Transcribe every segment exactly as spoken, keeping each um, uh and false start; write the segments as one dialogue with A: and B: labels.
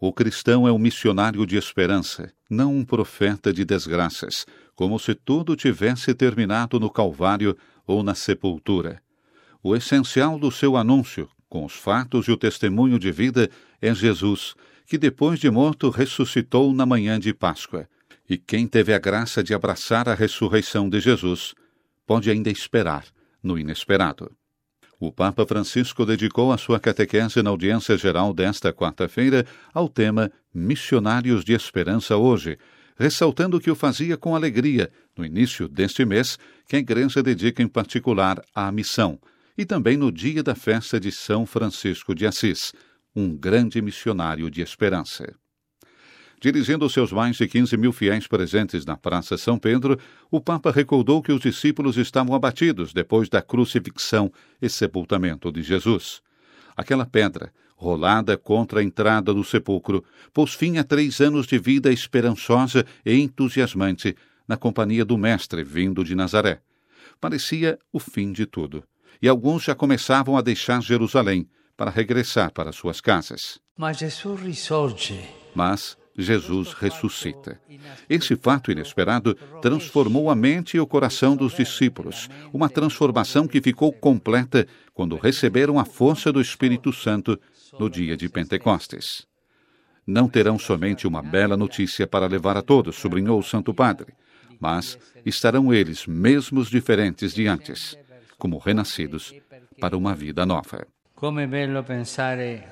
A: O cristão é um missionário de esperança, não um profeta de desgraças, como se tudo tivesse terminado no Calvário ou na sepultura. O essencial do seu anúncio, com os fatos e o testemunho de vida, é Jesus, que depois de morto ressuscitou na manhã de Páscoa. E quem teve a graça de abraçar a ressurreição de Jesus, pode ainda esperar no inesperado. O Papa Francisco dedicou a sua catequese na audiência geral desta quarta-feira ao tema Missionários de Esperança hoje, ressaltando que o fazia com alegria no início deste mês, que a Igreja dedica em particular à missão, e também no dia da festa de São Francisco de Assis, um grande missionário de esperança. Dirigindo seus mais de quinze mil fiéis presentes na Praça São Pedro, o Papa recordou que os discípulos estavam abatidos depois da crucifixão e sepultamento de Jesus. Aquela pedra, rolada contra a entrada do sepulcro, pôs fim a três anos de vida esperançosa e entusiasmante na companhia do Mestre vindo de Nazaré. Parecia o fim de tudo, e alguns já começavam a deixar Jerusalém para regressar para suas casas.
B: Mas Jesus ressurge.
A: Mas Jesus ressuscita. Esse fato inesperado transformou a mente e o coração dos discípulos, uma transformação que ficou completa quando receberam a força do Espírito Santo no dia de Pentecostes. Não terão somente uma bela notícia para levar a todos, sublinhou o Santo Padre, mas estarão eles mesmos diferentes de antes, como renascidos para uma vida nova.
B: Como é bello pensare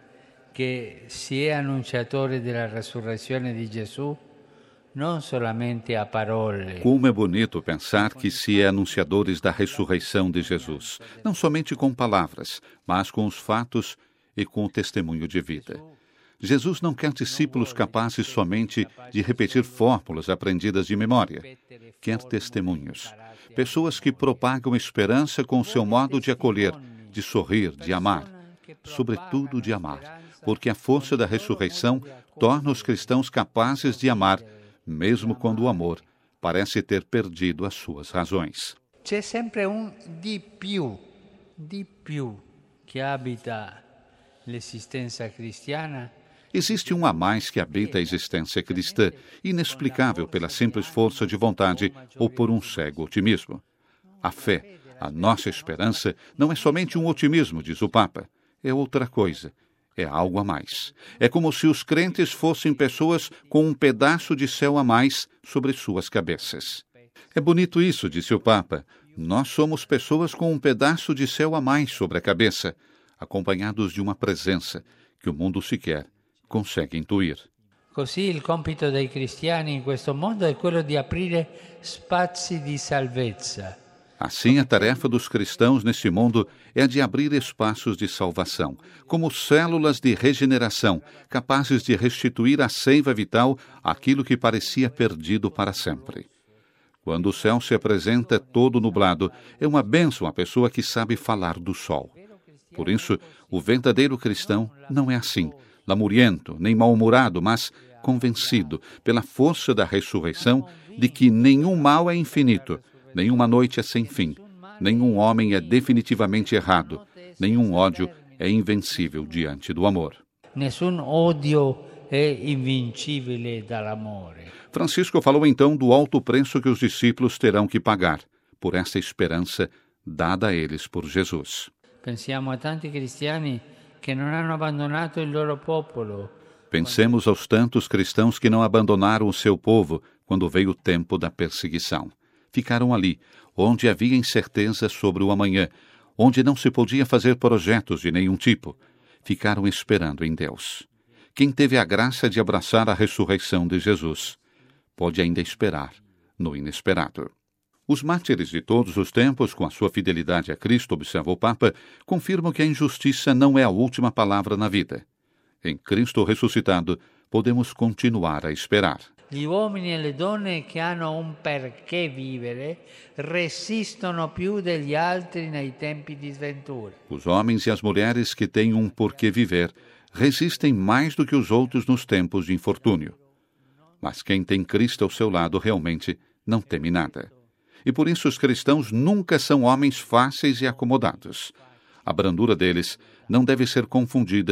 B: che si è annunciatore della resurrezione di Gesù non solamente a parole.
A: Como é bonito pensar que se é anunciadores da ressurreição de Jesus, não somente com palavras, mas com os fatos e com o testemunho de vida. Jesus não quer discípulos capazes somente de repetir fórmulas aprendidas de memória. Quer testemunhos, pessoas que propagam esperança com o seu modo de acolher, de sorrir, de amar, sobretudo de amar, porque a força da ressurreição torna os cristãos capazes de amar, mesmo quando o amor parece ter perdido as suas razões.
B: C'è sempre um di più, di più, que habita l'existência cristiana.
A: Existe um a mais que habita a existência cristã, inexplicável pela simples força de vontade ou por um cego otimismo. A fé, a nossa esperança, não é somente um otimismo, diz o Papa, é outra coisa. É algo a mais. É como se os crentes fossem pessoas com um pedaço de céu a mais sobre suas cabeças. É bonito isso, disse o Papa. Nós somos pessoas com um pedaço de céu a mais sobre a cabeça, acompanhados de uma presença que o mundo sequer consegue intuir.
B: Così il compito dei cristiani in questo mondo è quello di aprire spazi di salvezza.
A: Assim, a tarefa dos cristãos neste mundo é a de abrir espaços de salvação, como células de regeneração, capazes de restituir à seiva vital aquilo que parecia perdido para sempre. Quando o céu se apresenta todo nublado, é uma bênção a pessoa que sabe falar do sol. Por isso, o verdadeiro cristão não é assim, lamuriento, nem mal-humorado, mas convencido pela força da ressurreição de que nenhum mal é infinito, nenhuma noite é sem fim, nenhum homem é definitivamente errado, nenhum ódio é invencível diante do amor.
B: Nessun odio è invincibile dall'amore.
A: Francisco falou então do alto preço que os discípulos terão que pagar por essa esperança dada a eles por Jesus.
B: Pensiamo a tanti cristiani che non hanno abbandonato il loro popolo.
A: Pensemos aos tantos cristãos que não abandonaram o seu povo quando veio o tempo da perseguição. Ficaram ali, onde havia incerteza sobre o amanhã, onde não se podia fazer projetos de nenhum tipo. Ficaram esperando em Deus. Quem teve a graça de abraçar a ressurreição de Jesus, pode ainda esperar no inesperado. Os mártires de todos os tempos, com a sua fidelidade a Cristo, observa o Papa, confirmam que a injustiça não é a última palavra na vida. Em Cristo ressuscitado, podemos continuar a esperar.
B: Gli uomini e le donne che hanno un perché vivere resistono più degli altri nei tempi di sventura.
A: Os homens e as mulheres que têm um porquê viver resistem mais do que os outros nos tempos de infortúnio. Mas quem tem Cristo ao seu lado realmente não teme nada. E por isso os cristãos nunca são homens fáceis e acomodados. A brandura deles não deve ser confundida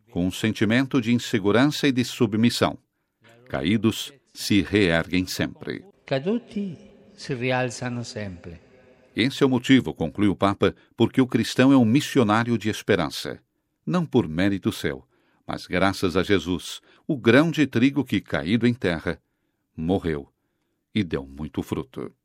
A: com um sentimento de insegurança e de submissão. Caídos se reerguem sempre.
B: Caduti si rialzano sempre.
A: Esse é o motivo, conclui o Papa, porque o cristão é um missionário de esperança. Não por mérito seu, mas graças a Jesus, o grão de trigo que, caído em terra, morreu e deu muito fruto.